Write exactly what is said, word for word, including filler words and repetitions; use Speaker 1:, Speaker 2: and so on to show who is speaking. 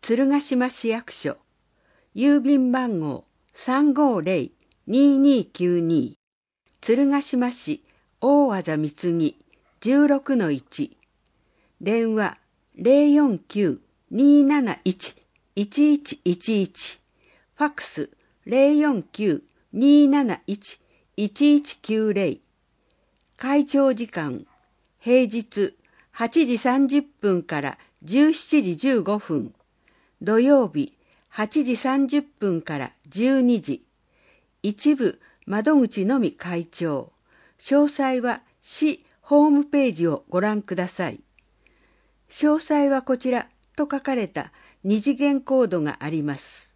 Speaker 1: 鶴ヶ島市役所、郵便番号 さんごーぜろにーにーきゅうに、鶴ヶ島市大字三木 じゅうろくのいち、電話 ゼロよんきゅう にーなないち いちいちいちいち、ファックス ゼロよんきゅう にーなないち いちいちきゅうぜろ、開庁時間、平日はちじさんじゅっぷんからじゅうしちじじゅうごふん、土曜日はちじさんじゅっぷんからじゅうにじ、一部窓口のみ開庁。詳細は市ホームページをご覧ください。詳細はこちらと書かれた二次元コードがあります。